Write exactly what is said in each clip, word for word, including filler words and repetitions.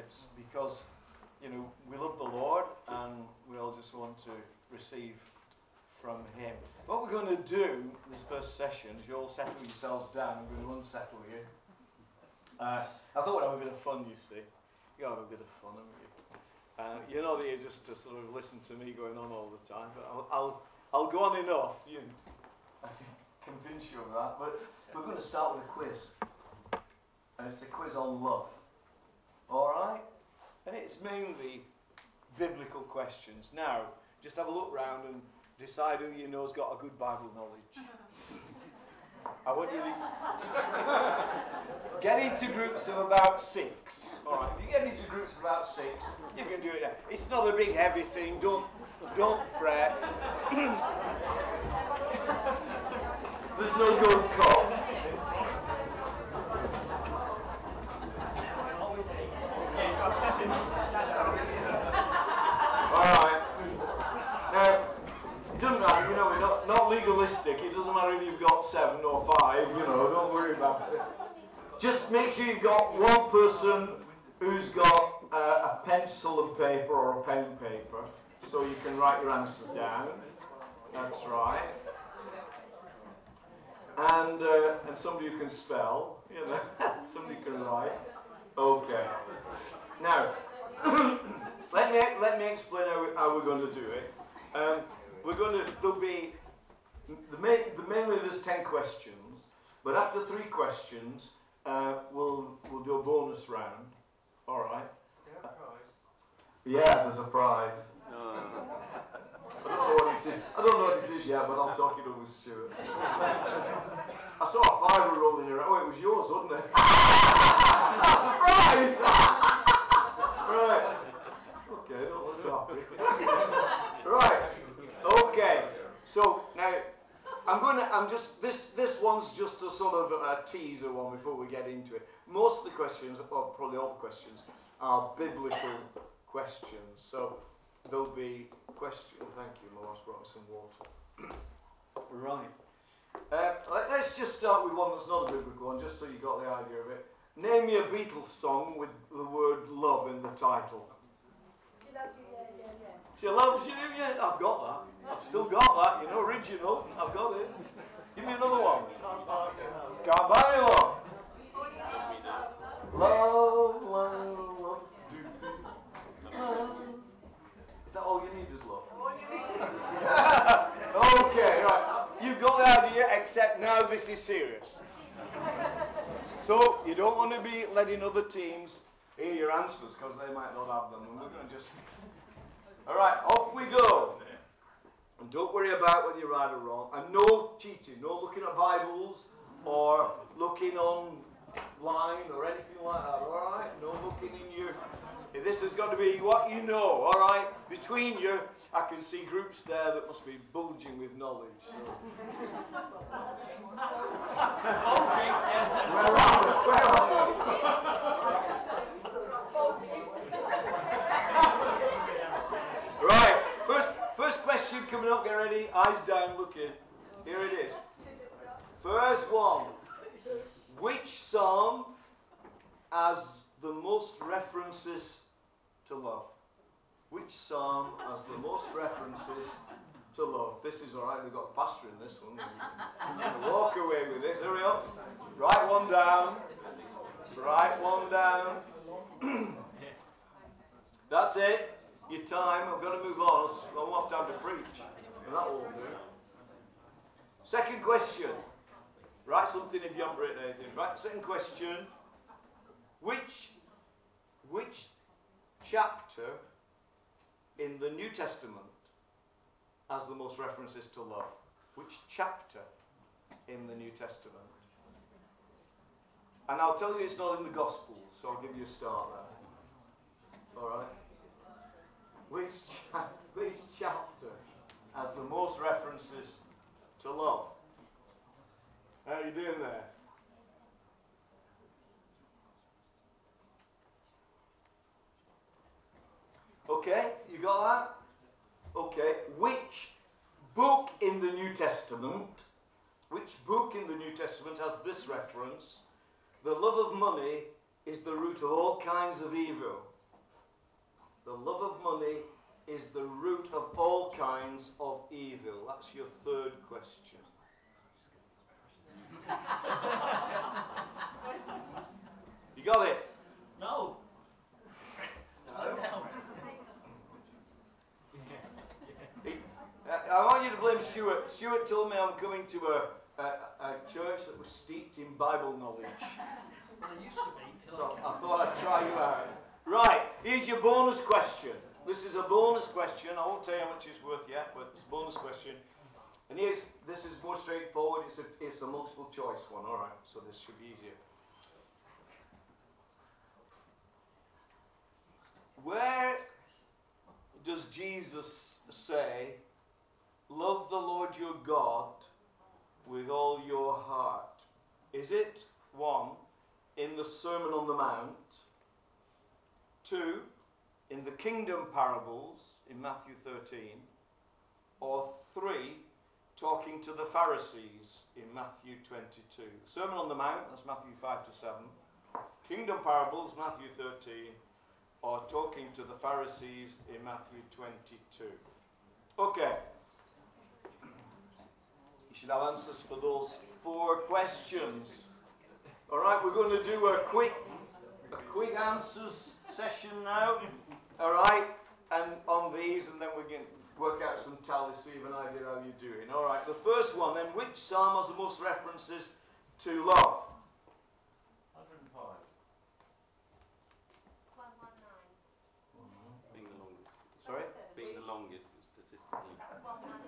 spirits because, you know, we love the Lord and we all just want to receive from Him. What we're going to do this first session is you all settle yourselves down. I'm going to unsettle you. Uh, I thought we'd have a bit of fun, you see. You got to have a bit of fun, haven't you? Uh, you're not here just to sort of listen to me going on all the time, but I'll I'll, I'll go on enough. You, I can convince you of that. But we're going to start with a quiz, and it's a quiz on love. All right, and it's mainly biblical questions. Now, just have a look round and decide who you know's got a good Bible knowledge. I want you to get into groups of about six. All right, if you get into groups of about six, you can do it now. It's not a big heavy thing. Don't don't fret. There's no good cop. All right. Now, it doesn't matter, you know, we're not, not legalistic. It doesn't matter if you've got seven or five, you know, don't worry about it. Just make sure you've got one person who's got uh, a pencil and paper or a pen and paper, so you can write your answers down. That's right. And uh, and somebody who can spell, you know, somebody can write. Okay. Now, let me let me explain how, we, how we're going to do it. Um, we're going to there'll be the main, the mainly there's ten questions, but after three questions, uh, we'll we'll do a bonus round. All right. Is there a prize? Yeah, there's a prize. No. I don't know what it is. I don't know what it is yet, but I'll talk it over with Stuart. I saw a fiver rolling around. Oh, it was yours, wasn't it? That's a prize. Right. Okay, don't look so happy. Right. Okay. So now I'm going to. I'm just. This. This one's just a sort of a teaser one before we get into it. Most of the questions, or probably all the questions, are biblical questions. So there'll be questions. Thank you, Lois. Brought me some water. Right. Uh, let, let's just start with one that's not a biblical one, just so you got the idea of it. Name me a Beatles song with the word love in the title. She loves you, yeah. I've got that. I've still got that. You know, original. I've got it. Give me another one. Can't buy me one. Love, love, love. Is that all you need is love? Okay, right. You've got the idea, except now this is serious. So, you don't want to be letting other teams hear your answers, because they might not have them. And we're going to just... Alright, off we go. And don't worry about whether you're right or wrong. And no cheating, no looking at Bibles or looking online or anything like that, alright? No looking in your... This has got to be what you know, alright? Between you, I can see groups there that must be bulging with knowledge. So. Bulging? Where are we? Where are we? Right, first, first question coming up, get ready, eyes down, looking. Here it is. First one. Which psalm has the most references to love? Which psalm has the most references to love? This is alright, we've got a pastor in this one. Walk away with this, hurry up. Write one down. Write one down. That's it. Your time, I've got to move on. I won't have time to preach. And that won't do. Second question. Write something if you haven't written anything. Right, second question. Which, which chapter in the New Testament has the most references to love? Which chapter in the New Testament? And I'll tell you it's not in the Gospels, so I'll give you a start there. Alright? Which, cha- which chapter has the most references to love? How are you doing there? Okay, you got that? Okay, which book in the New Testament, which book in the New Testament has this reference? The love of money is the root of all kinds of evil. The love of money is the root of all kinds of evil. That's your third question. You got it? No. No. I want you to blame Stuart. Stuart told me I'm coming to a, a, a church that was steeped in Bible knowledge. Well, it used to be. So I thought I'd try you out. Right, here's your bonus question. This is a bonus question. I won't tell you how much it's worth yet, but it's a bonus question. And here's, this is more straightforward. It's a, it's a multiple choice one. All right, so this should be easier. Where does Jesus say, love the Lord your God with all your heart? Is it, one, in the Sermon on the Mount, two, in the kingdom parables in Matthew thirteen, or three, talking to the Pharisees in Matthew twenty-two? Sermon on the Mount, that's Matthew five to seven. Kingdom parables, Matthew thirteen, or talking to the Pharisees in Matthew twenty-two. Okay. You should have answers for those four questions. All right, we're going to do a quick, a quick answers session now. All right, and on these, and then we can work out some tallies, so you have an idea how you're doing. All right, the first one then, which psalm has the most references to love? one hundred and five. one one nine. Being the longest. Sorry? Being the longest statistically. That's one one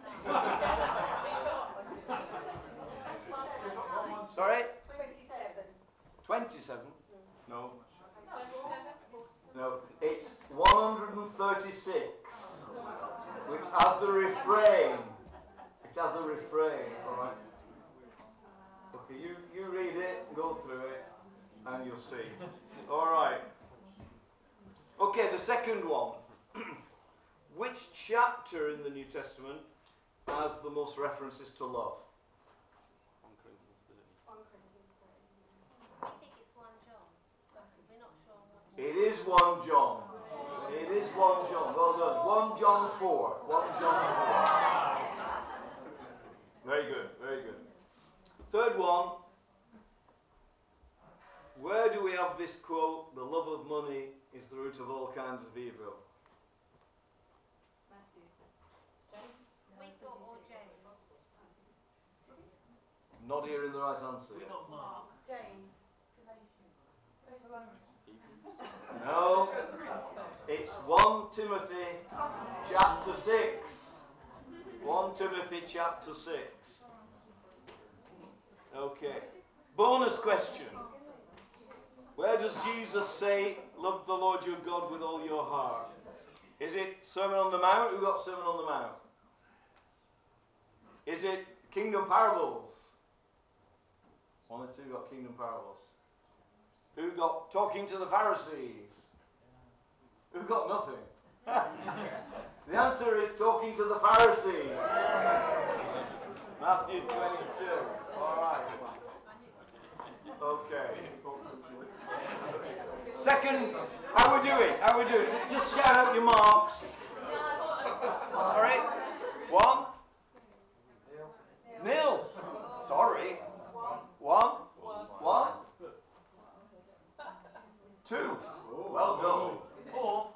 nine. Sorry? twenty-seven. twenty-seven? No. twenty-seven? No, it's one hundred thirty-six, which has the refrain. It has a refrain, all right? Okay, you, you read it, go through it, and you'll see. All right. Okay, the second one. Which chapter in the New Testament has the most references to love? one Corinthians thirty. one Corinthians thirty. I think it's one John, but we're not sure what. It is one John. It is one John. Well done. one John four. one John four. Very good, very good. Third one. Where do we have this quote, the love of money is the root of all kinds of evil? Matthew. James? We thought all James. Not hearing the right answer. We're not Mark. James. No. It's First Timothy chapter six. First Timothy chapter six. Okay. Bonus question. Where does Jesus say, love the Lord your God with all your heart? Is it Sermon on the Mount? Who got Sermon on the Mount? Is it Kingdom Parables? One or two got Kingdom Parables. Who got Talking to the Pharisees? Who got nothing? The answer is Talking to the Pharisees. Matthew twenty-two. All right. Okay. Second, how we doing? How we doing? Just shout out your marks. Sorry? One? Nil. Sorry. One? One? Two. Well done. Four.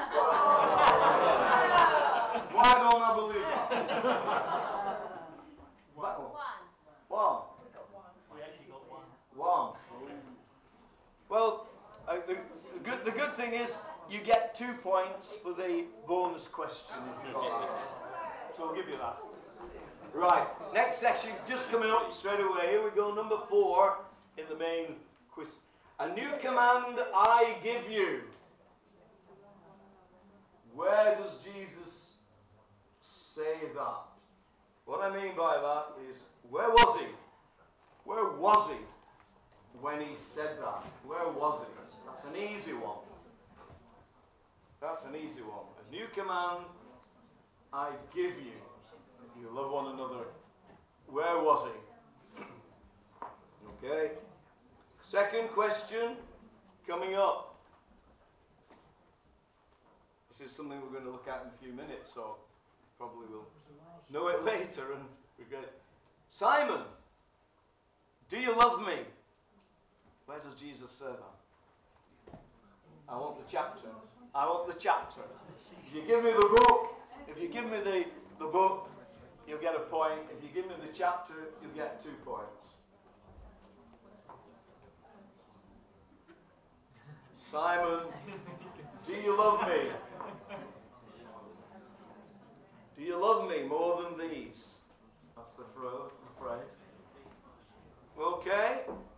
Why don't I believe that? One. One. We actually got one. One. Well, uh, the, the, good, the good thing is you get two points for the bonus question if you got that. So I'll give you that. Right, next section just coming up straight away. Here we go, number four in the main quiz. A new command I give you. Where does Jesus say that? What I mean by that is, where was he? Where was he when he said that? Where was he? That's an easy one. That's an easy one. A new command I give you. You love one another. Where was he? Okay. Second question coming up. This is something we're going to look at in a few minutes, so probably we'll know it later and regret it. Simon, do you love me? Where does Jesus say that? I want the chapter. I want the chapter. If you give me the book, if you give me the, the book, you'll get a point. If you give me the chapter, you'll get two points. Simon, do you love me? Do you love me more than these? That's the phrase. Okay.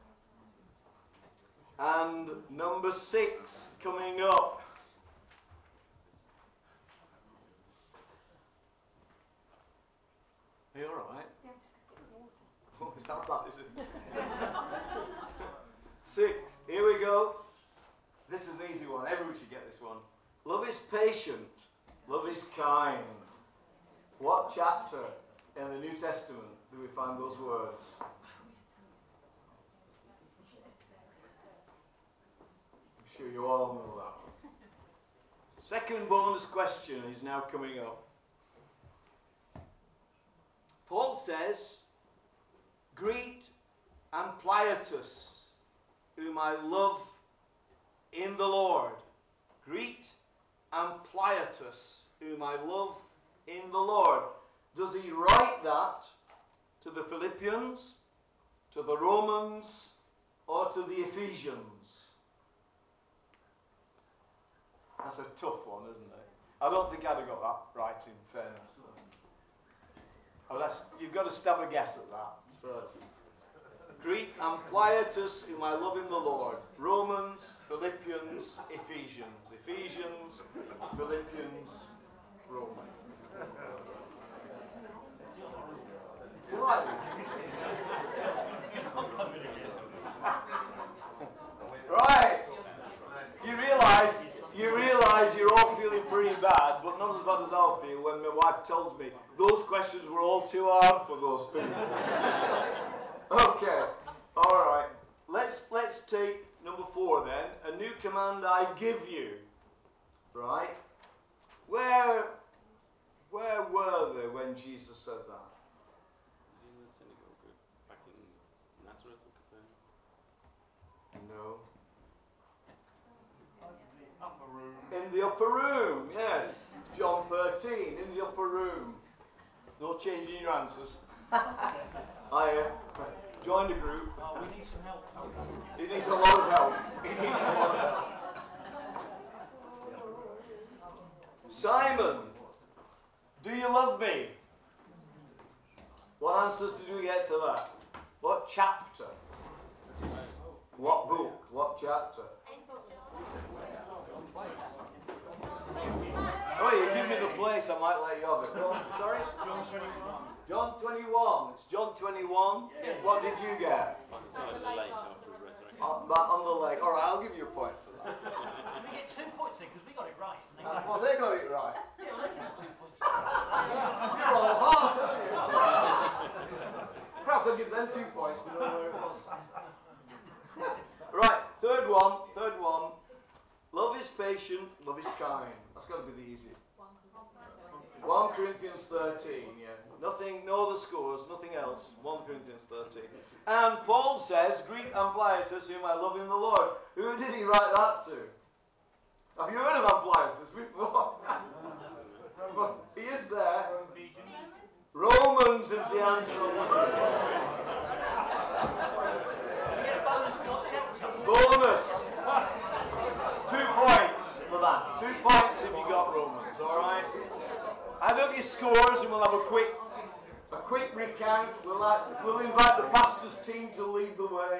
And number six coming up. Are you alright? Yeah, just get some water. Oh, is that bad, is it? Six. Here we go. This is an easy one. Everyone should get this one. Love is patient. Love is kind. What chapter in the New Testament do we find those words? I'm sure you all know that. Second bonus question is now coming up. Paul says, greet Ampliatus, whom I love in the Lord. Greet Ampliatus, whom I love in the Lord. Does he write that to the Philippians, to the Romans, or to the Ephesians? That's a tough one, isn't it? I don't think I'd have got that right, in fairness. Oh, that's, you've got to stab a guess at that. So it's, greet Ampliatus, whom I love in the Lord. Romans, Philippians, Ephesians. Ephesians, Philippians, Romans. Right. Right. You realise, you realise you're all feeling pretty bad, but not as bad as I'll feel when my wife tells me those questions were all too hard for those people. Okay. All right. Let's let's take number four then. A new command I give you. Right. Where where were they when Jesus said that? Was he in the synagogue back in Nazareth or Capernaum? No. Upper room. In the upper room, yes. John thirteen, in the upper room. No changing your answers. I uh, joined a group. Oh, we need some help. He needs a lot of help. He needs a lot of help. Simon, do you love me? What answers did we get to that? What chapter? What book? What chapter? Oh, you give me the place, I might let you have it. Go on, sorry? John twenty-one. John twenty-one. It's John twenty-one. Yeah. What did you get? On the side of the lake after the resurrection. On, back on the leg. All right, I'll give you a point for that. We get two points in because we got it right. And they Uh, got well, they got it right. yeah, well, they got two points. You're all hard, aren't you? Perhaps I'll give them two points for knowing where it was. Right, third one. Third one. Love is patient, love is kind. That's got to be the easiest. First Corinthians thirteen, yeah. Nothing, no other scores, nothing else. First Corinthians thirteen. And Paul says, greet Ampliatus, whom I love in the Lord. Who did he write that to? Have you heard of Ampliatus before? But he is there. Romans is the answer. Bonus. Two points for that. Two points if you got Romans, alright? Add up your scores and we'll have a quick a quick recount. We'll, have, we'll invite the pastor's team to lead the way.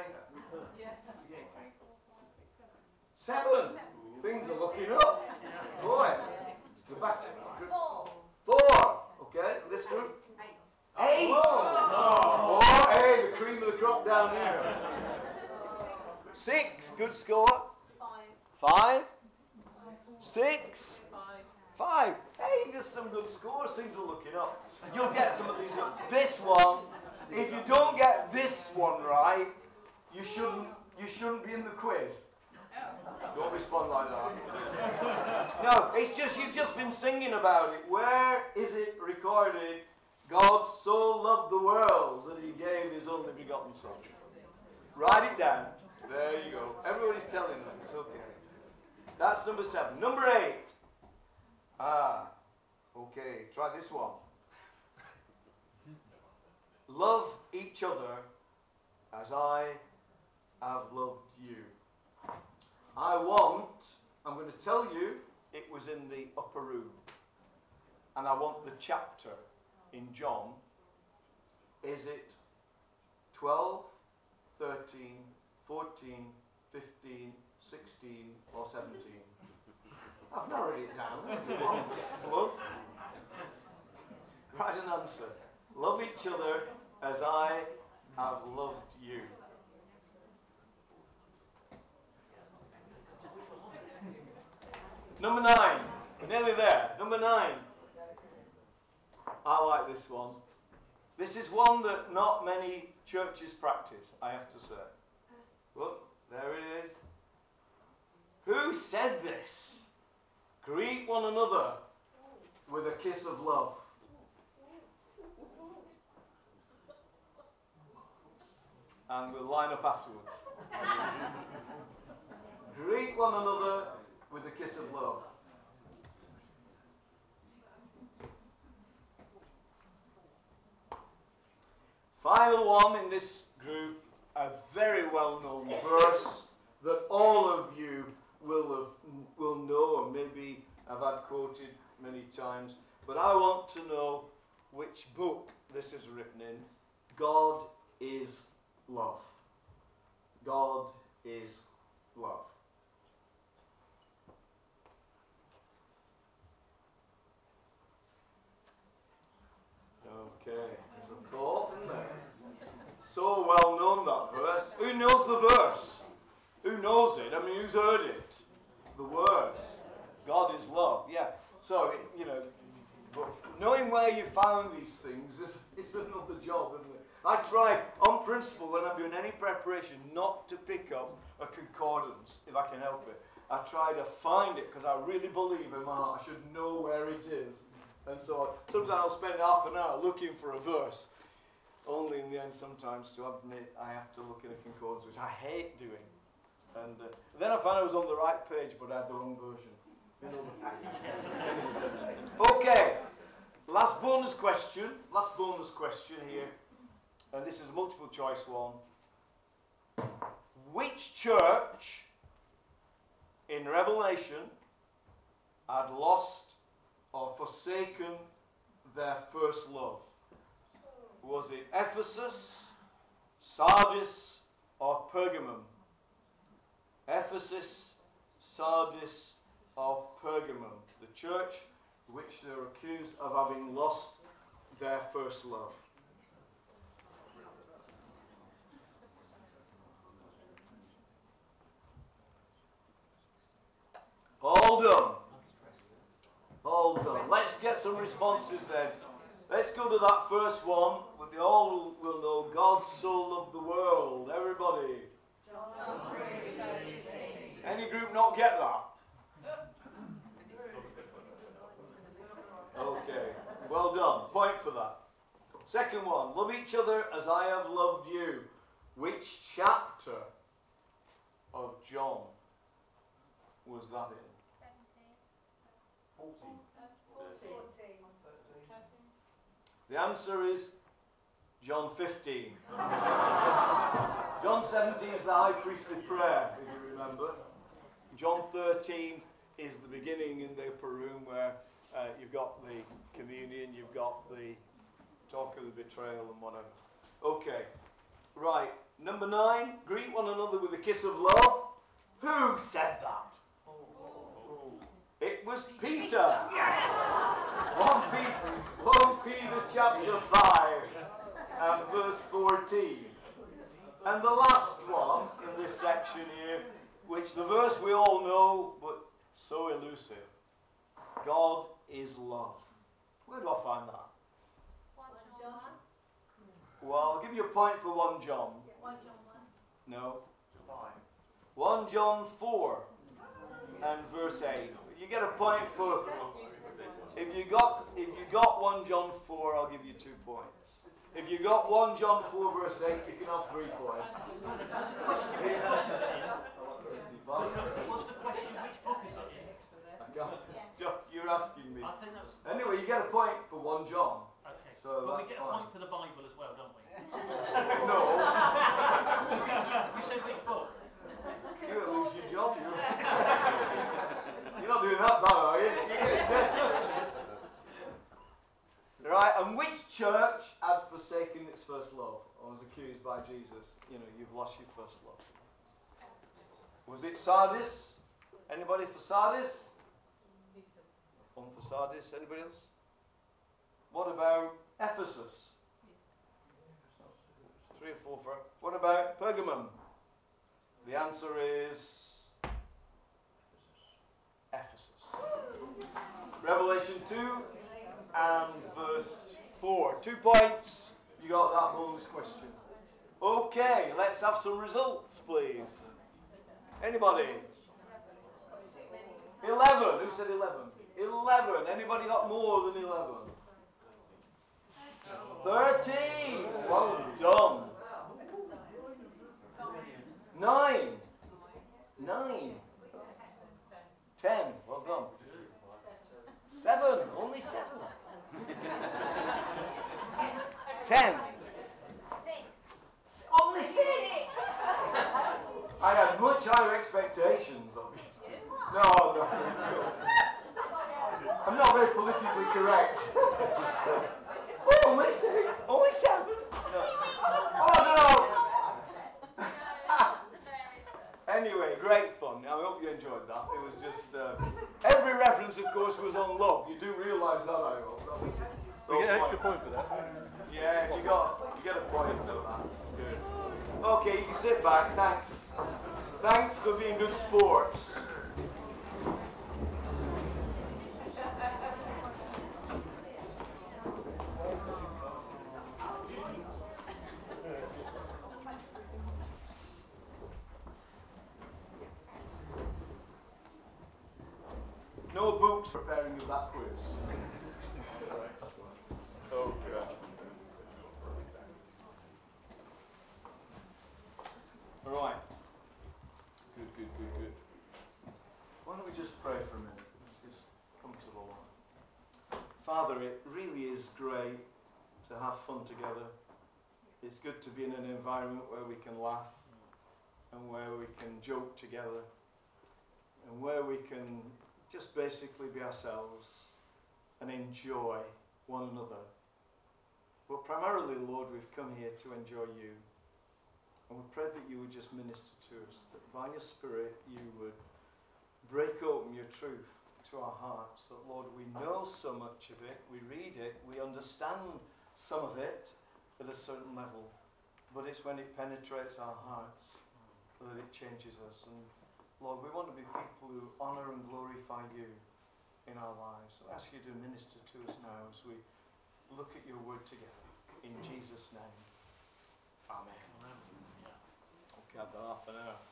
Seven. Things are looking up. Boy. Go back. Four. Okay, this group. Eight. Oh, hey, the cream of the crop down here. Six. Good score. Five. Six. Five. Hey, there's some good scores. Things are looking up. You'll get some of these up. This one, if you don't get this one right, you shouldn't you shouldn't be in the quiz. Don't respond like that. No, it's just, you've just been singing about it. Where is it recorded? God so loved the world that he gave his only begotten son. Write it down. There you go. Everybody's telling them. It's okay. That's number seven. Number eight. Ah, okay. Try this one. Love each other as I have loved you. I want, I'm going to tell you, it was in the upper room. And I want the chapter in John. Is it twelve, thirteen, fourteen, fifteen, sixteen, or seventeen? I've narrowed it down. Look. Write an answer. Love each other as I have loved you. Number nine. We're nearly there. Number nine. I like this one. This is one that not many churches practice, I have to say. Look, there it is. Who said this? Greet one another with a kiss of love. And we'll line up afterwards. Greet one another with a kiss of love. Final one in this group, a very well-known verse that all of you will have, will know, or maybe have had quoted many times. But I want to know which book this is written in. God is love. God is love. Okay, there's a thought, isn't there? So well known, that verse. Who knows the verse? Who knows it? I mean, who's heard it? The words. God is love. Yeah. So, you know, knowing where you found these things is, is another job, isn't it? I try, on principle, when I'm doing any preparation, not to pick up a concordance, if I can help it. I try to find it, because I really believe in my heart I should know where it is. And so sometimes I'll spend half an hour looking for a verse, only in the end sometimes to admit I have to look at a concordance, which I hate doing. And uh, then I found I was on the right page, but I had the wrong version. You know. Okay, last bonus question, last bonus question here, and this is a multiple choice one. Which church in Revelation had lost or forsaken their first love? Was it Ephesus, Sardis, or Pergamum? Ephesus, Sardis, or Pergamum, the church which they're accused of having lost their first love. All done. All done. Let's get some responses then. Let's go to that first one. We all will know God so loved the world. Everybody. Any group not get that? Okay. Well done. Point for that. Second one. Love each other as I have loved you. Which chapter of John was that in? seventeen. fourteen. The answer is John fifteen. John seventeen is the high priestly prayer, if you remember. John thirteen is the beginning in the upper room where uh, you've got the communion, you've got the talk of the betrayal and whatever. Okay, right. Number nine, greet one another with a kiss of love. Who said that? It was Peter. Yes. First Peter, First Peter chapter five and verse fourteen. And the last one in this section here, which the verse we all know, but so elusive. God is love. Where do I find that? One John one. Well, I'll give you a point for one John. One John one. No. Five. One John four and verse eight. you get a point for. If you got if you got one John four, I'll give you two points. If you got one John four verse eight, you can have three points. What's the question? Which book is it in? I can't- John, you're asking me. I think that was. Anyway, you get a point for one John. Okay. So but we that's get a fine. point for the Bible as well, don't we? No, You said which book? you'll lose your job. You're, you're not doing that bad, are you? You're getting desperate. Right, and which church had forsaken its first love, or was accused by Jesus? You know, you've lost your first love. Was it Sardis? Anybody for Sardis? One for Sardis. Anybody else? What about Ephesus? Three or four for. What about Pergamum? The answer is Ephesus. Revelation two and verse four. Two points. You got that bonus question. Okay, let's have some results, please. Anybody? Eleven. Who said eleven? Eleven. Anybody got more than eleven? Thirteen. Well done. Nine. Nine. Ten. Well done. Seven. Only seven. Ten. Six. Only six. I had much higher expectations of you. No, no. I'm not very politically correct. Oh, only six. Only seven. No. Oh, no. Anyway, great fun. I hope you enjoyed that. It was just uh, every reference, of course, was on love. You do realise that, I hope. That was, We get an extra point for that. yeah, you got you get a point for that. Good. Okay, you can sit back. Thanks. Thanks for being good sports. No books preparing you that quiz. Oh, God. All right. Good, good, good, good. Why don't we just pray for a minute? Let's just come to the Lord. Father, it really is great to have fun together. It's good to be in an environment where we can laugh and where we can joke together and where we can just basically be ourselves and enjoy one another. But primarily, Lord, we've come here to enjoy you. And we pray that you would just minister to us, that by your Spirit you would break open your truth to our hearts, that, Lord, we know so much of it, we read it, we understand some of it at a certain level, but it's when it penetrates our hearts that it changes us. And Lord, we want to be people who honour and glorify you in our lives. So I ask you to minister to us now as we look at your word together. In Jesus' name. Amen. Okay, I've got half an hour.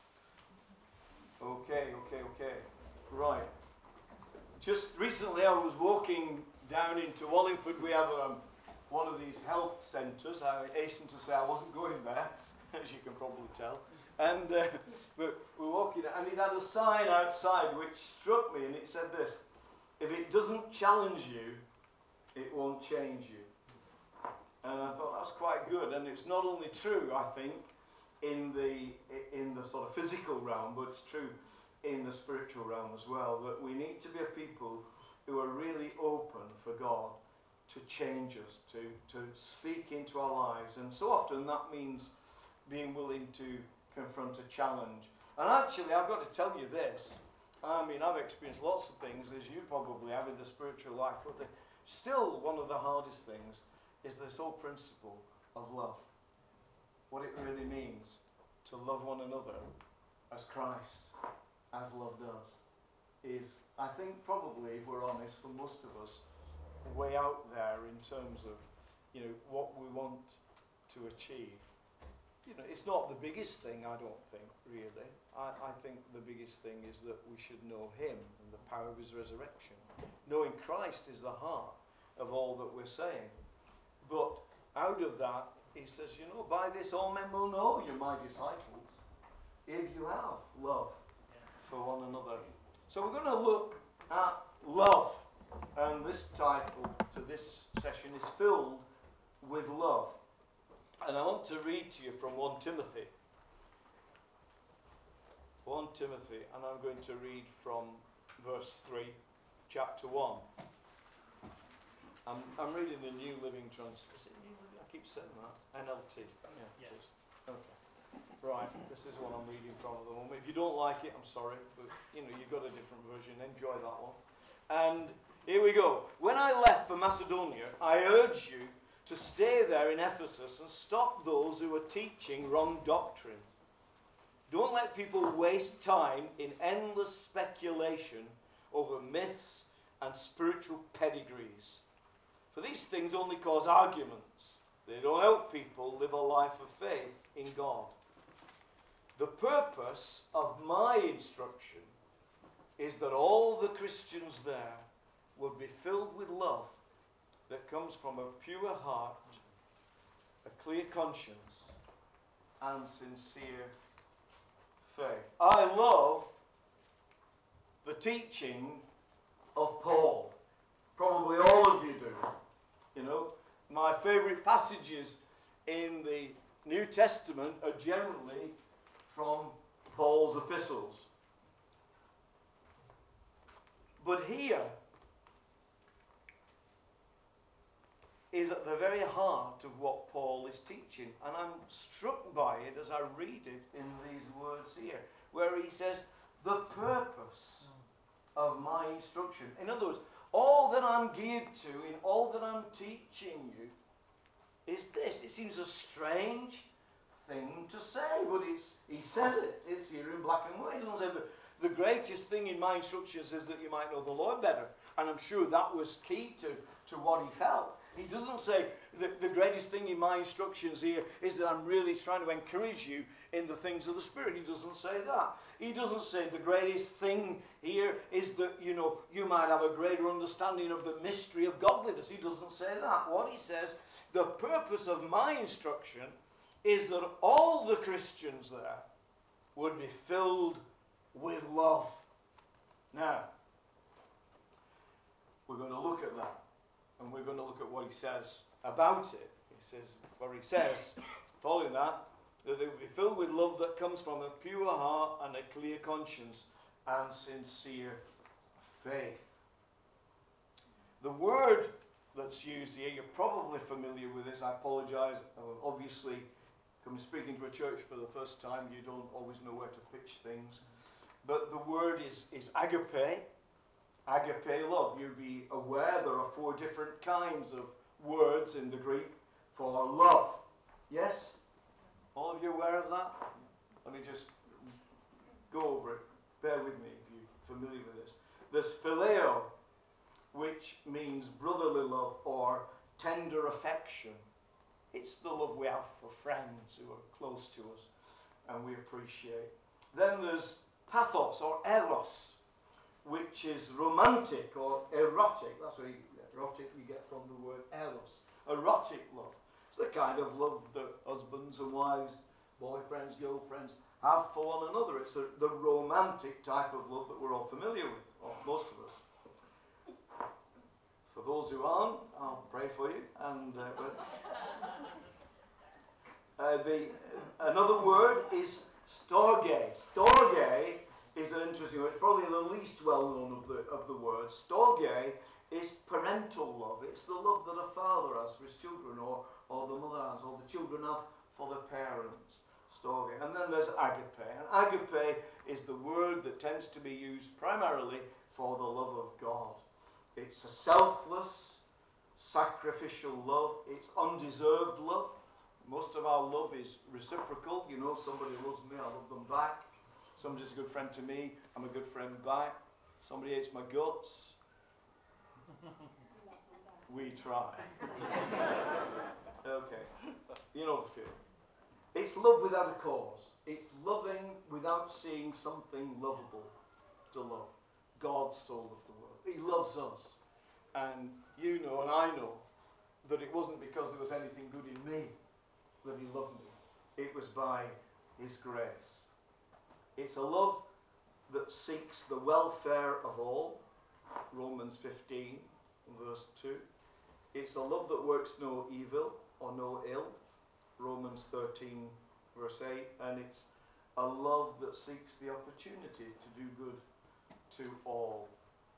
Okay, okay, okay. Right. Just recently I was walking down into Wallingford. We have um, one of these health centres. I hasten to say I wasn't going there, as you can probably tell. And uh, we're, we're walking, and it had a sign outside which struck me, and it said this: if it doesn't challenge you, it won't change you. And I thought that's quite good. And it's not only true, I think, in the in the sort of physical realm, but it's true in the spiritual realm as well. That we need to be a people who are really open for God to change us, to to speak into our lives, and so often that means being willing to confront a challenge. And actually, I've got to tell you this. I mean, I've experienced lots of things, as you probably have in the spiritual life, but the, still one of the hardest things is this whole principle of love. What it really means to love one another as Christ, as love does, is, I think probably, if we're honest, for most of us, way out there in terms of, you know, what we want to achieve. you know, it's not the biggest thing, I don't think, really. I, I think the biggest thing is that we should know him and the power of his resurrection. Knowing Christ is the heart of all that we're saying. But out of that, he says, you know, by this all men will know you're my disciples, if you have love for one another. So we're going to look at love. And this title to this session is Filled with Love. And I want to read to you from First Timothy. First Timothy, and I'm going to read from verse three, chapter one. I'm, I'm reading the New Living Translation. Is it New Living? I keep saying that. N L T. Yeah, Yes. it is. Okay. Right, this is what I'm reading from at the moment. If you don't like it, I'm sorry, but you know, you've got a different version. Enjoy that one. And here we go. When I left for Macedonia, I urge you to stay there in Ephesus and stop those who are teaching wrong doctrine. Don't let people waste time in endless speculation over myths and spiritual pedigrees. For these things only cause arguments. They don't help people live a life of faith in God. The purpose of my instruction is that all the Christians there would be filled with love that comes from a pure heart, a clear conscience, and sincere faith. I love the teaching of Paul. Probably all of you do. You know, my favourite passages in the New Testament are generally from Paul's epistles. But here is at the very heart of what Paul is teaching. And I'm struck by it as I read it in these words here, where he says, the purpose of my instruction. In other words, all that I'm geared to in all that I'm teaching you is this. It seems a strange thing to say, but it's, he says it. It's here in black and white. He doesn't say the, the greatest thing in my instructions is that you might know the Lord better. And I'm sure that was key to, to what he felt. He doesn't say the, the greatest thing in my instructions here is that I'm really trying to encourage you in the things of the Spirit. He doesn't say that. He doesn't say the greatest thing here is that, you know, you might have a greater understanding of the mystery of godliness. He doesn't say that. What he says, the purpose of my instruction is that all the Christians there would be filled with love. Now, we're going to look at that. And we're going to look at what he says about it. He says, for he says, following that, that they will be filled with love that comes from a pure heart and a clear conscience and sincere faith. The word that's used here, you're probably familiar with this. I apologize. Uh, obviously, coming speaking to a church for the first time, you don't always know where to pitch things. But the word is, is agape. Agape love. You'll be aware there are four different kinds of words in the Greek for love. Yes? All of you aware of that? Let me just go over it. Bear with me if you're familiar with this. There's phileo, which means brotherly love or tender affection. It's the love we have for friends who are close to us and we appreciate. Then there's pathos or eros, which is romantic or erotic. That's what you, erotic you get from the word eros. Erotic love. It's the kind of love that husbands and wives, boyfriends, girlfriends have for one another. It's a, the romantic type of love that we're all familiar with, or most of us. For those who aren't, I'll pray for you. And uh, but, uh, the another word is storge. Storge is an interesting word. It's probably the least well known of the of the words. Storge is parental love. It's the love that a father has for his children, or or the mother has, or the children have for their parents. Storge. And then there's agape. And agape is the word that tends to be used primarily for the love of God. It's a selfless, sacrificial love. It's undeserved love. Most of our love is reciprocal. You know, somebody loves me, I love them back. Somebody's a good friend to me, I'm a good friend back. Somebody hates my guts. We try. Okay. You know the feeling. It's love without a cause. It's loving without seeing something lovable to love. God so loved the world. He loves us. And you know and I know that it wasn't because there was anything good in me that he loved me. It was by his grace. It's a love that seeks the welfare of all. Romans fifteen, verse two. It's a love that works no evil or no ill. Romans thirteen, verse eight. And it's a love that seeks the opportunity to do good to all.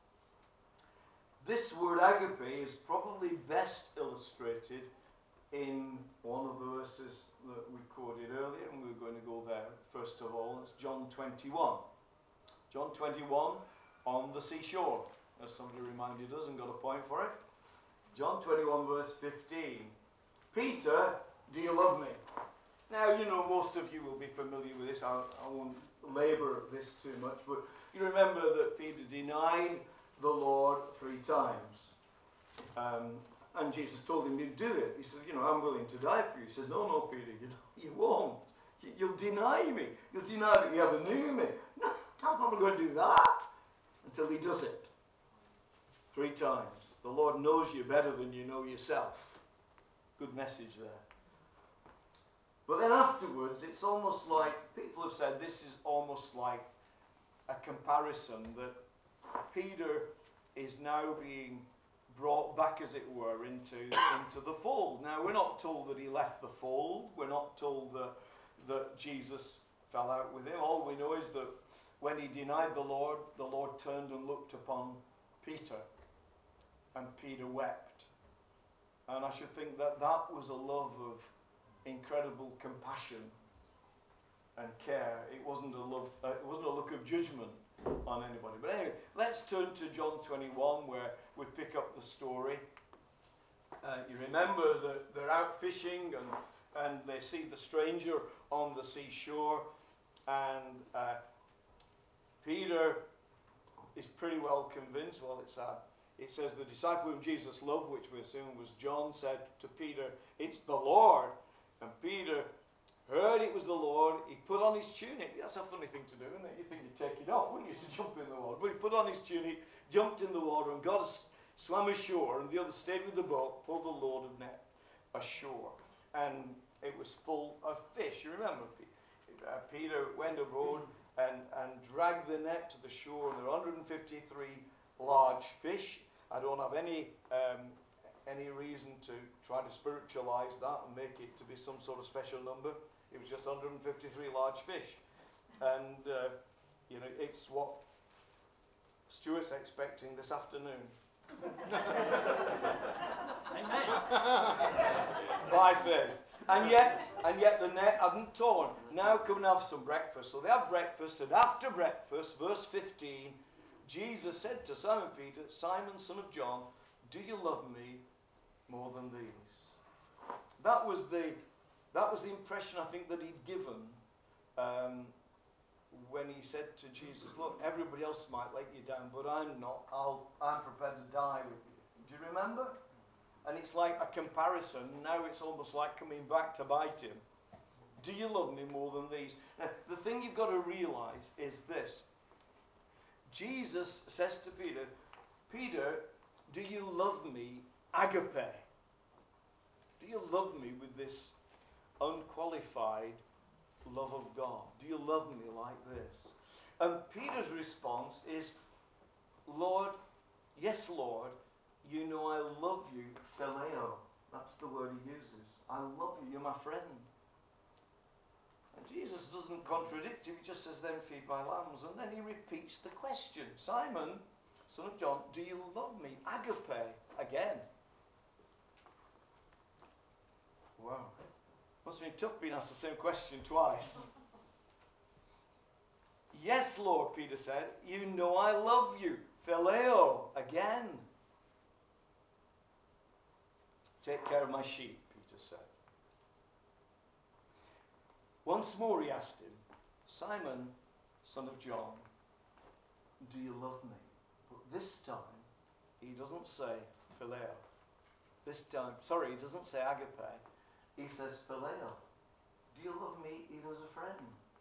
This word agape is probably best illustrated in one of the verses that we quoted earlier, and we're going to go there first of all. It's John twenty-one. John twenty-one, on the seashore, as somebody reminded us and got a point for it. John twenty-one, verse fifteen. Peter, do you love me? Now, you know, most of you will be familiar with this. I, I won't labour this too much, but you remember that Peter denied the Lord three times. Um, and Jesus told him he'd do it. He said, you know, I'm willing to die for you. He said, no, no, Peter, you, you won't. You, you'll deny me. You'll deny that you ever knew me. No, I'm not going to do that until he does it. Three times. The Lord knows you better than you know yourself. Good message there. But then afterwards, it's almost like, people have said this is almost like a comparison that Peter is now being brought back, as it were, into, into the fold. Now, we're not told that he left the fold. We're not told that, that Jesus fell out with him. All we know is that when he denied the Lord, the Lord turned and looked upon Peter, and Peter wept. And I should think that that was a love of incredible compassion and care. It wasn't a love, uh, it wasn't a look of judgment on anybody. But anyway, let's turn to John twenty-one, where we pick up the story. Uh, you remember that they're out fishing, and, and they see the stranger on the seashore, and uh, Peter is pretty well convinced. Well, it's uh, it says the disciple whom Jesus loved, which we assume was John, said to Peter, "It's the Lord." And Peter heard it was the Lord. He put on his tunic. That's a funny thing to do, isn't it? You think you'd take it off, wouldn't you, to jump in the water? But he put on his tunic, jumped in the water, and got us, swam ashore. And the others stayed with the boat, pulled the load of net ashore. And it was full of fish. You remember, uh, Peter went aboard and, and dragged the net to the shore. And there were one hundred fifty-three large fish. I don't have any um, any reason to try to spiritualize that and make it to be some sort of special number. It was just one hundred fifty-three large fish. And, uh, you know, it's what Stuart's expecting this afternoon. Amen. By faith. And yet, and yet the net hadn't torn. Now come and have some breakfast. So they have breakfast, and after breakfast, verse fifteen, Jesus said to Simon Peter, "Simon, son of John, do you love me more than these?" That was the, that was the impression I think that he'd given um, when he said to Jesus, "Look, everybody else might let you down, but I'm not. I'll, I'm prepared to die with you." Do you remember? And it's like a comparison. Now it's almost like coming back to bite him. Do you love me more than these? Now, the thing you've got to realize is this. Jesus says to Peter, "Peter, do you love me, agape? Do you love me with this unqualified love of God? Do you love me like this?" And Peter's response is, "Lord, yes, Lord, you know I love you, phileo." That's the word he uses. I love you, you're my friend. And Jesus doesn't contradict him, he just says, "Then feed my lambs." And then he repeats the question, "Simon, son of John, do you love me, agape?" Again. Wow. Must have been tough being asked the same question twice. "Yes, Lord," Peter said, "you know I love you, phileo." Again. "Take care of my sheep," Peter said. Once more he asked him, "Simon, son of John, do you love me?" But this time, he doesn't say phileo. This time, sorry, he doesn't say agape. He says phileo. Do you love me even as a friend?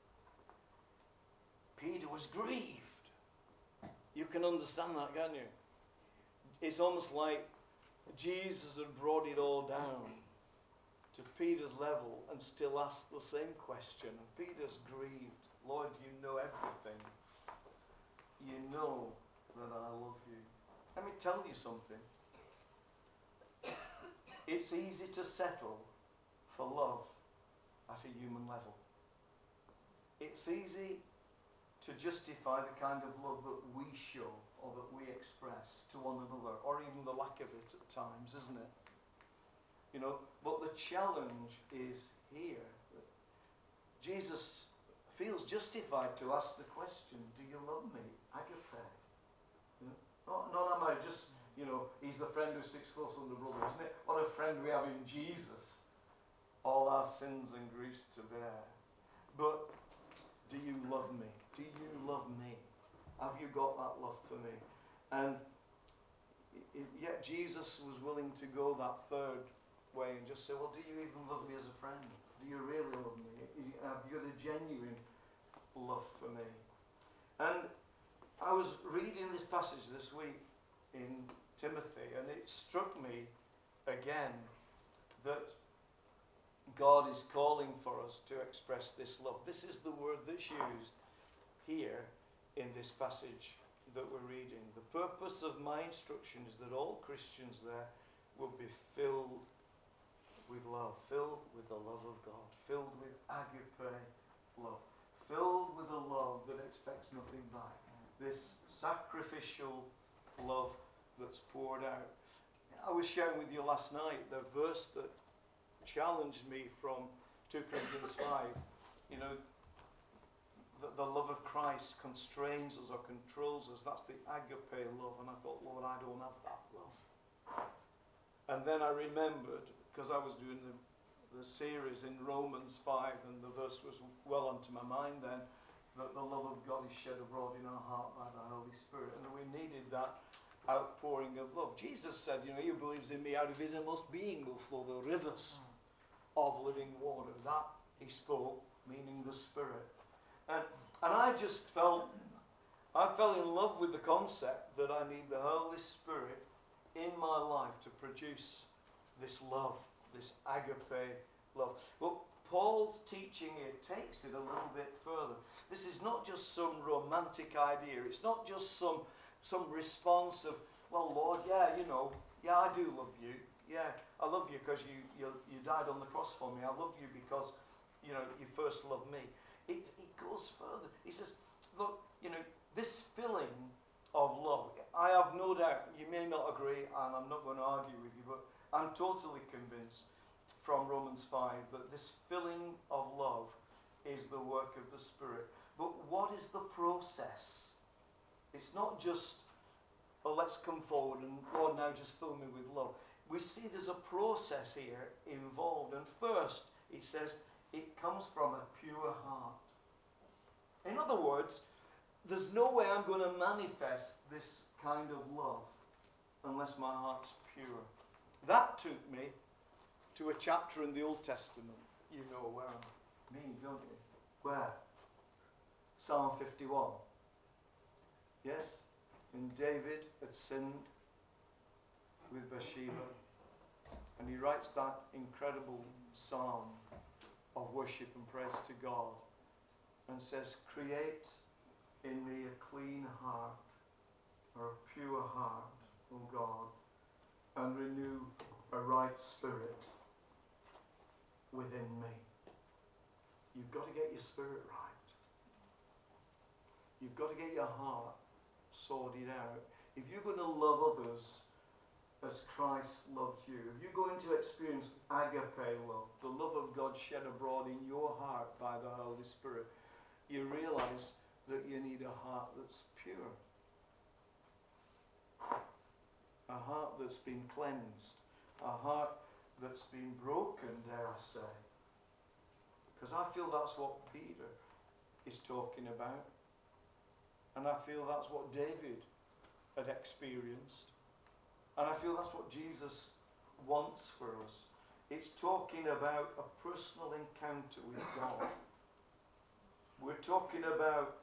Peter was grieved. You can understand that, can't you? It's almost like Jesus had brought it all down to Peter's level and still asked the same question. And Peter's grieved. Lord, you know everything. You know that I love you. Let me tell you something. It's easy to settle for love at a human level. It's easy to justify the kind of love that we show or that we express to one another, or even the lack of it at times, isn't it? You know, but the challenge is here. Jesus feels justified to ask the question, do you love me? Agape. You know? Not, not am I just, you know, he's the friend who sticks closer than the brother, isn't it? What a friend we have in Jesus. All our sins and griefs to bear. But do you love me? Do you love me? Have you got that love for me? And it, yet Jesus was willing to go that third way and just say, well, do you even love me as a friend? Do you really love me? Have you got a genuine love for me? And I was reading this passage this week in Timothy, and it struck me again that God is calling for us to express this love. This is the word that's used here in this passage that we're reading. The purpose of my instruction is that all Christians there will be filled with love, filled with the love of God, filled with agape love, filled with a love that expects nothing back. This sacrificial love that's poured out. I was sharing with you last night the verse that challenged me from two Corinthians five. You know, the, the love of Christ constrains us or controls us. That's the agape love. And I thought, Lord, I don't have that love. And then I remembered, because I was doing the, the series in Romans five, and the verse was well onto my mind then, that the love of God is shed abroad in our heart by the Holy Spirit, and that we needed that outpouring of love. Jesus said, you know, he who believes in me, out of his inmost being will flow the rivers of living water. That he spoke, meaning the Spirit. And, and I just felt, I fell in love with the concept that I need the Holy Spirit in my life to produce this love, this agape love. But Paul's teaching here takes it a little bit further. This is not just some romantic idea. It's not just some some response of, well, Lord, yeah, you know, yeah, I do love you. Yeah, I love you because you, you you died on the cross for me. I love you because, you know, you first loved me. It, it goes further. He says, look, you know, this filling of love, I have no doubt, you may not agree, and I'm not going to argue with you, but I'm totally convinced from Romans five that this filling of love is the work of the Spirit. But what is the process? It's not just, oh, let's come forward and, Lord, now just fill me with love. We see there's a process here involved. And first, it says, it comes from a pure heart. In other words, there's no way I'm going to manifest this kind of love unless my heart's pure. That took me to a chapter in the Old Testament. You know where I mean, don't you? Where? Psalm fifty-one. Yes? And David had sinned with Bathsheba. And he writes that incredible psalm of worship and praise to God. And says, create in me a clean heart, or a pure heart, O God, and renew a right spirit within me. You've got to get your spirit right. You've got to get your heart sorted out. If you're going to love others as Christ loved you, if you're going to experience agape love, the love of God shed abroad in your heart by the Holy Spirit, you realize that you need a heart that's pure. A heart that's been cleansed. A heart that's been broken, dare I say. Because I feel that's what Peter is talking about. And I feel that's what David had experienced. And I feel that's what Jesus wants for us. It's talking about a personal encounter with God. We're talking about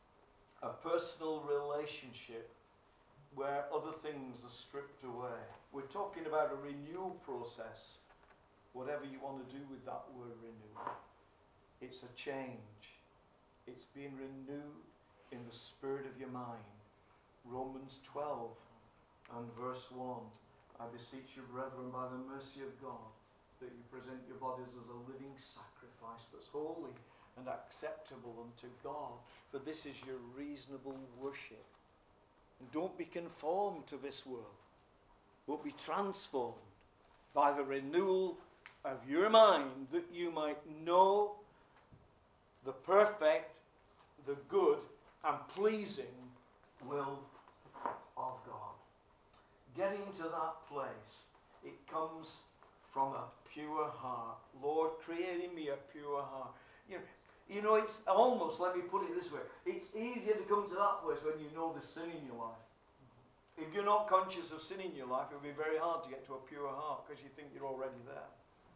a personal relationship where other things are stripped away. We're talking about a renewal process, whatever you want to do with that word renewal. It's a change. It's being renewed in the spirit of your mind. Romans twelve and verse one. I beseech you, brethren, by the mercy of God, that you present your bodies as a living sacrifice that's holy and acceptable unto God, for this is your reasonable worship. And don't be conformed to this world, but be transformed by the renewal of your mind, that you might know the perfect, the good, and pleasing will of God. Getting to that place, it comes from a pure heart. Lord, create in me a pure heart. You know, you know, it's almost, let me put it this way, it's easier to come to that place when you know there's sin in your life. If you're not conscious of sin in your life, it'll be very hard to get to a pure heart because you think you're already there.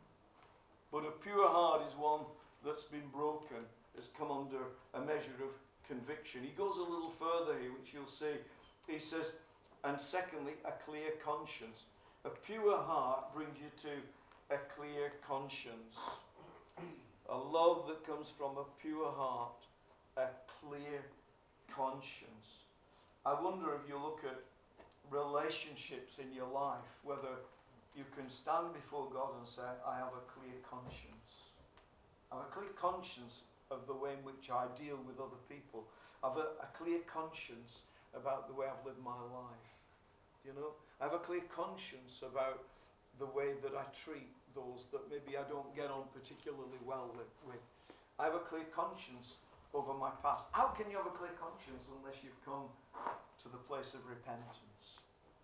But a pure heart is one that's been broken, has come under a measure of conviction. He goes a little further here, which you'll see. He says, and secondly, a clear conscience. A pure heart brings you to a clear conscience. A love that comes from a pure heart, a clear conscience. I wonder if you look at relationships in your life, whether you can stand before God and say, I have a clear conscience. I have a clear conscience of the way in which I deal with other people. I have a, a clear conscience about the way I've lived my life. You know, I have a clear conscience about the way that I treat those that maybe I don't get on particularly well with, with. I have a clear conscience over my past. How can you have a clear conscience unless you've come to the place of repentance?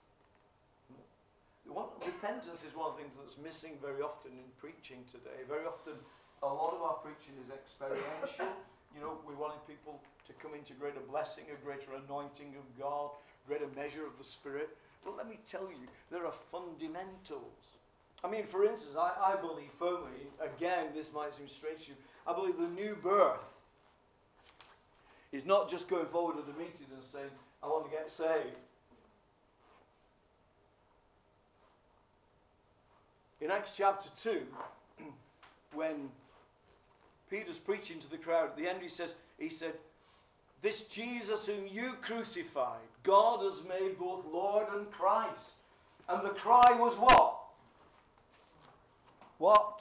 What, repentance is one of the things that's missing very often in preaching today. Very often, a lot of our preaching is experiential. You know, we wanted people to come into greater blessing, a greater anointing of God, greater measure of the Spirit. But let me tell you, there are fundamentals. I mean, for instance, I, I believe firmly, again, this might seem strange to you, I believe the new birth is not just going forward at a meeting and saying, I want to get saved. In Acts chapter two, when Peter's preaching to the crowd, at the end he says, he said, this Jesus whom you crucified, God has made both Lord and Christ. And the cry was what? What?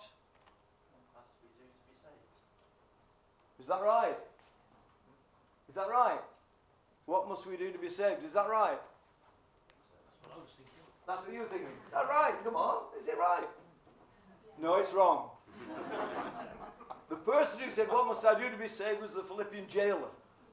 Is that right? Is that right? What must we do to be saved? Is that right? That's what I was thinking. That's what you were thinking. Is that right? Come on. Is it right? No, it's wrong. The person who said, what must I do to be saved, was the Philippian jailer.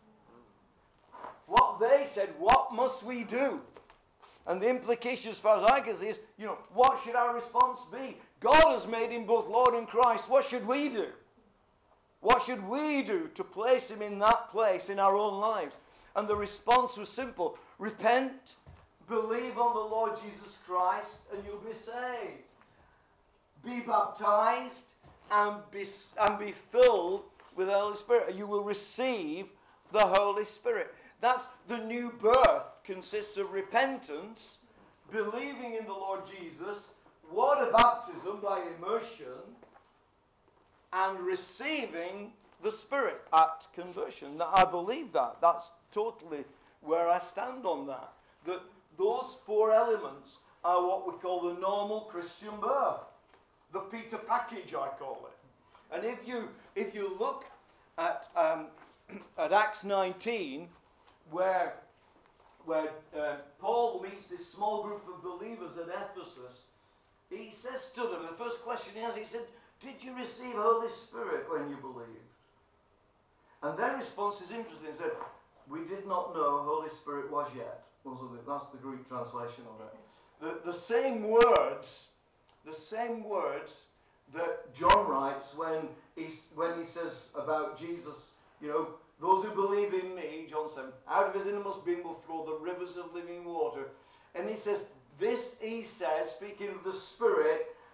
What they said, what must we do? And the implication, as far as I can see, is, you know, what should our response be? God has made him both Lord and Christ. What should we do? What should we do to place him in that place in our own lives? And the response was simple. Repent, believe on the Lord Jesus Christ, and you'll be saved. Be baptized and be, and be filled with the Holy Spirit. You will receive the Holy Spirit. That's the new birth. Consists of repentance, believing in the Lord Jesus, water baptism by immersion, and receiving the Spirit at conversion. Now, I believe that. That's totally where I stand on that. That those four elements are what we call the normal Christian birth. The Peter package, I call it. And if you if you look at um, at Acts nineteen, where where uh, Paul meets this small group of believers at Ephesus, he says to them, the first question he has, he said, did you receive Holy Spirit when you believed? And their response is interesting. They said, we did not know Holy Spirit was yet. That's the Greek translation of it. The, the same words, the same words that John writes when he, when he says about Jesus, you know, those who believe in me, John seven, out of his innermost being will flow the rivers of living water. And he says, this he said, speaking of the Spirit,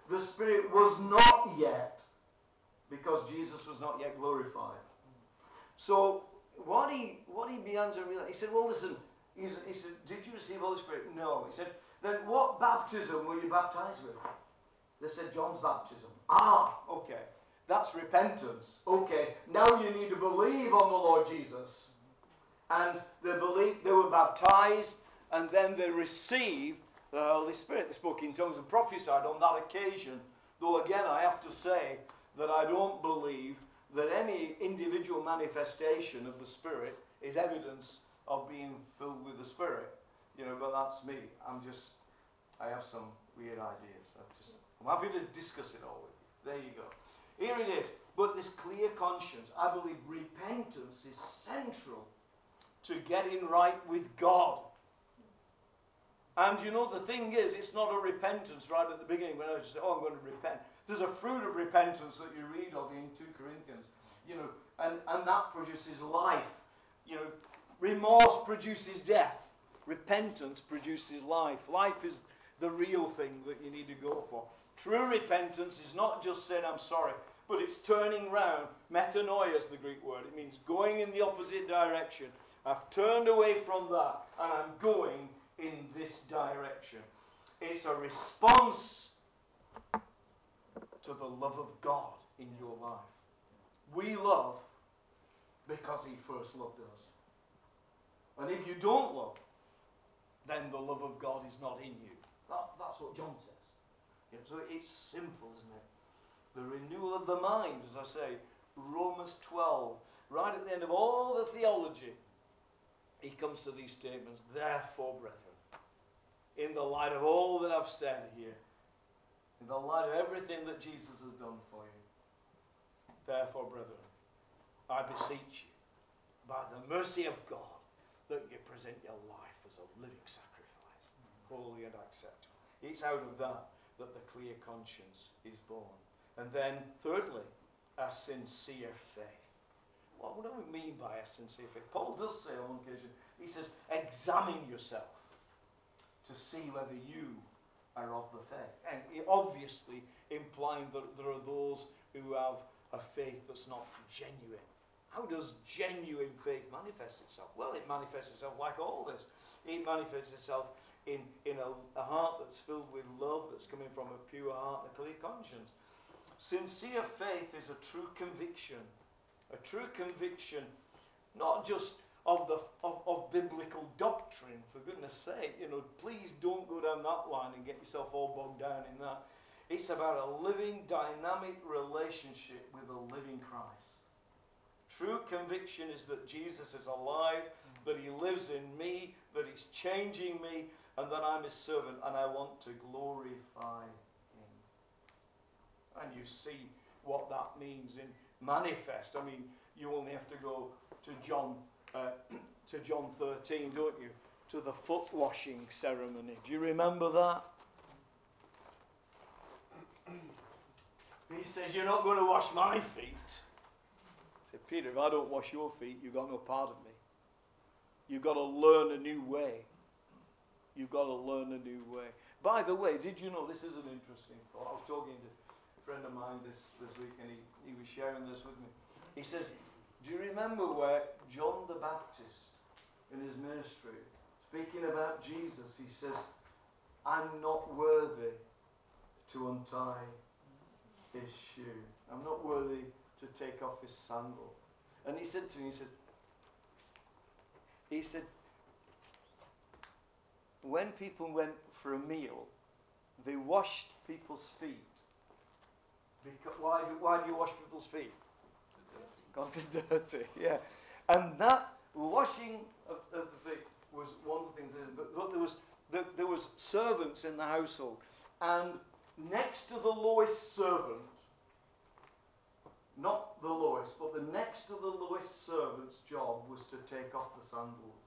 the Spirit was not yet, because Jesus was not yet glorified. So what he what he began to realize, he said, well, listen, he said, he said, did you receive Holy Spirit? No. He said, then what baptism were you baptized with? They said, John's baptism. Ah, okay. That's repentance. Okay, now you need to believe on the Lord Jesus. And they believed, they were baptized, and then they received the Holy Spirit. They spoke in tongues and prophesied on that occasion. Though again, I have to say that I don't believe that any individual manifestation of the Spirit is evidence of being filled with the Spirit. You know, but that's me. I'm just, I have some weird ideas. I'm, just, I'm happy to discuss it all with you. There you go. Here it is. But this clear conscience, I believe repentance is central to getting right with God. And you know, the thing is, it's not a repentance right at the beginning when I just say, oh, I'm going to repent. There's a fruit of repentance that you read of in two Corinthians. You know, and, and that produces life. You know, remorse produces death. Repentance produces life. Life is the real thing that you need to go for. True repentance is not just saying I'm sorry, but it's turning round. Metanoia is the Greek word. It means going in the opposite direction. I've turned away from that and I'm going in this direction. It's a response to the love of God in your life. We love because He first loved us. And if you don't love, then the love of God is not in you. That, that's what John says. Yeah, so it's simple, isn't it? The renewal of the mind, as I say, Romans twelve, right at the end of all the theology, he comes to these statements. Therefore, brethren, in the light of all that I've said here, in the light of everything that Jesus has done for you, therefore, brethren, I beseech you, by the mercy of God, that you present your life as a living sacrifice, holy and acceptable. It's out of that that the clear conscience is born. And then, thirdly, a sincere faith. What do we mean by a sincere faith? Paul does say on one occasion, he says, examine yourself to see whether you are of the faith. And he obviously implying that there are those who have a faith that's not genuine. How does genuine faith manifest itself? Well, it manifests itself like all this. It manifests itself in, in a, a heart that's filled with love, that's coming from a pure heart and a clear conscience. Sincere faith is a true conviction. A true conviction, not just of the of, of biblical doctrine, for goodness sake. You know, please don't go down that line and get yourself all bogged down in that. It's about a living, dynamic relationship with a living Christ. True conviction is that Jesus is alive, that He lives in me, that He's changing me, and that I'm His servant, and I want to glorify Him. And you see what that means in manifest. I mean, you only have to go to John uh, to John thirteen, don't you? To the foot washing ceremony. Do you remember that? He says, you're not going to wash my feet. I said, Peter, if I don't wash your feet, you've got no part of me. You've got to learn a new way. You've got to learn a new way. By the way, did you know, this is an interesting thought. I was talking to a friend of mine this, this week, and he, he was sharing this with me. He says, do you remember where John the Baptist, in his ministry, speaking about Jesus, he says, I'm not worthy to untie his shoe. I'm not worthy to take off his sandal. And he said to me, he said, he said, when people went for a meal, they washed people's feet. Because, why, do, why do you wash people's feet? Because they're dirty, yeah. And that washing of, of the feet was one of the things. But, but there was there, there was servants in the household, and next to the lowest servant, not the lowest, but the next to the lowest servant's job was to take off the sandals.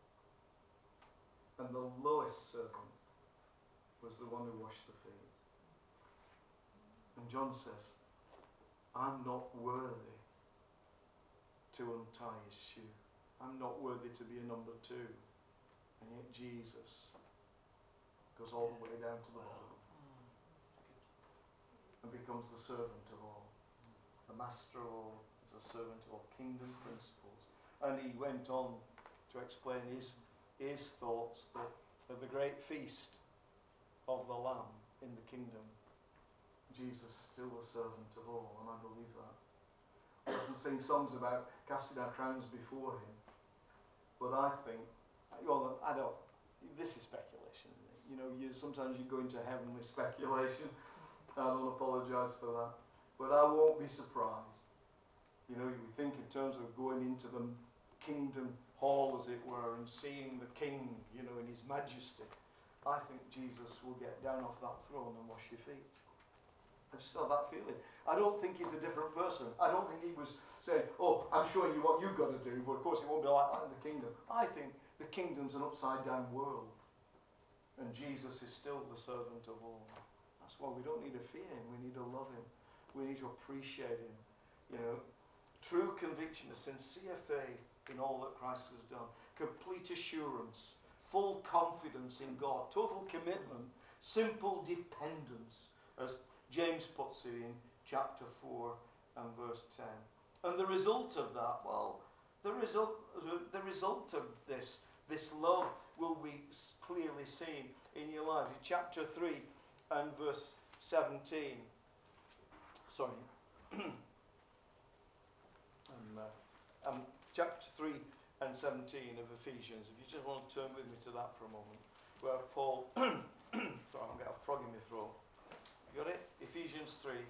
And the lowest servant was the one who washed the feet. And John says, I'm not worthy to untie his shoe. I'm not worthy to be a number two. And yet Jesus goes all the way down to the bottom. and becomes the servant of all. The master of all is a servant of all. Kingdom principles. And he went on to explain his, his thoughts that at the great feast of the Lamb in the kingdom, Jesus still a servant of all, and I believe that. We often sing songs about casting our crowns before him, but I think, well, I don't, this is speculation, isn't it? You know, you, sometimes you go into heaven with speculation. I don't apologise for that, but I won't be surprised. You know, we think in terms of going into the kingdom hall, as it were, and seeing the king, you know, in his majesty. I think Jesus will get down off that throne and wash your feet. I just have that feeling. I don't think he's a different person. I don't think he was saying, oh, I'm showing you what you've got to do, but of course it won't be like that in the kingdom. I think the kingdom's an upside down world, and Jesus is still the servant of all. That's why we don't need to fear him. We need to love him. We need to appreciate him. You know, true conviction, a sincere faith in all that Christ has done, complete assurance, full confidence in God, total commitment, simple dependence, as James puts it in chapter four and verse ten. And the result of that, well, the result, the result of this, this love will be clearly seen in your lives. In chapter three and verse seventeen. Sorry. um, uh, um, chapter three and seventeen of Ephesians. If you just want to turn with me to that for a moment. Where Paul... sorry, I'm getting a frog in my throat. You got it? Ephesians three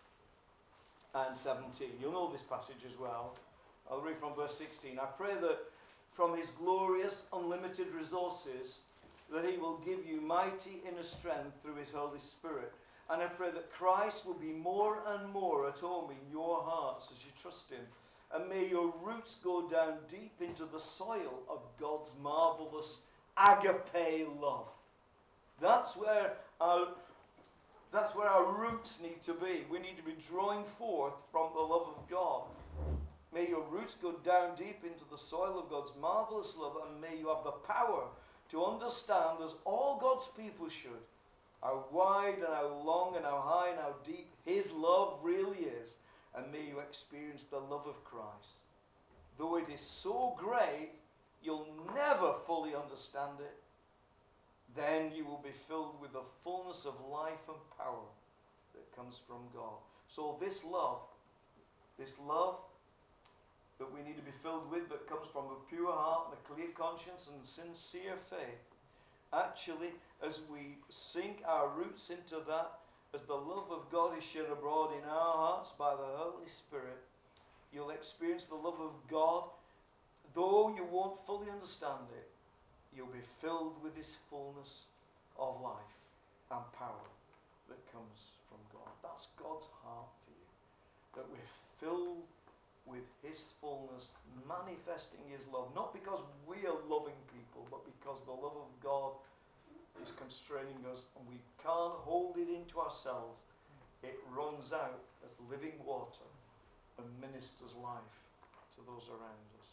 and seventeen. You'll know this passage as well. I'll read from verse sixteen. I pray that from his glorious, unlimited resources, that he will give you mighty inner strength through his Holy Spirit. And I pray that Christ will be more and more at home in your hearts as you trust him. And may your roots go down deep into the soil of God's marvellous agape love. That's where our That's where our roots need to be. We need to be drawing forth from the love of God. May your roots go down deep into the soil of God's marvellous love, and may you have the power to understand, as all God's people should, how wide and how long and how high and how deep his love really is. And may you experience the love of Christ. Though it is so great, you'll never fully understand it. Then you will be filled with the fullness of life and power that comes from God. So this love, this love that we need to be filled with, that comes from a pure heart and a clear conscience and sincere faith, actually, as we sink our roots into that, as the love of God is shed abroad in our hearts by the Holy Spirit, you'll experience the love of God. Though you won't fully understand it, you'll be filled with his fullness of life and power that comes from God. That's God's heart for you. That we're filled with his fullness, manifesting his love. Not because we are loving people, but because the love of God is constraining us and we can't hold it into ourselves. It runs out as living water and ministers life to those around us.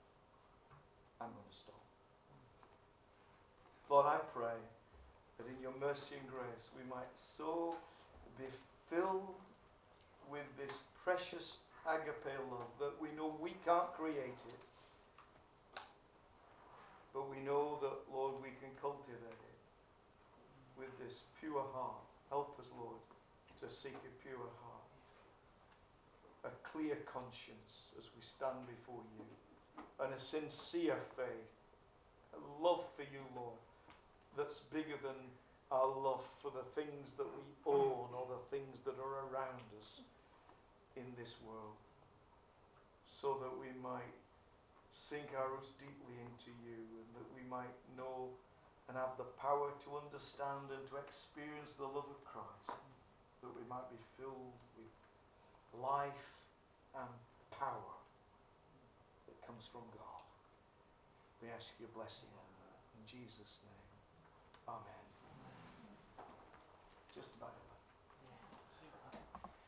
I'm going to stop. Lord, I pray that in your mercy and grace we might so be filled with this precious agape love that we know we can't create it, but we know that, Lord, we can cultivate it with this pure heart. Help us, Lord, to seek a pure heart, a clear conscience as we stand before you, and a sincere faith, a love for you, Lord, that's bigger than our love for the things that we own or the things that are around us in this world, so that we might sink our roots deeply into you, and that we might know and have the power to understand and to experience the love of Christ, that we might be filled with life and power that comes from God. We ask your blessing on that in Jesus' name. Amen. Just about.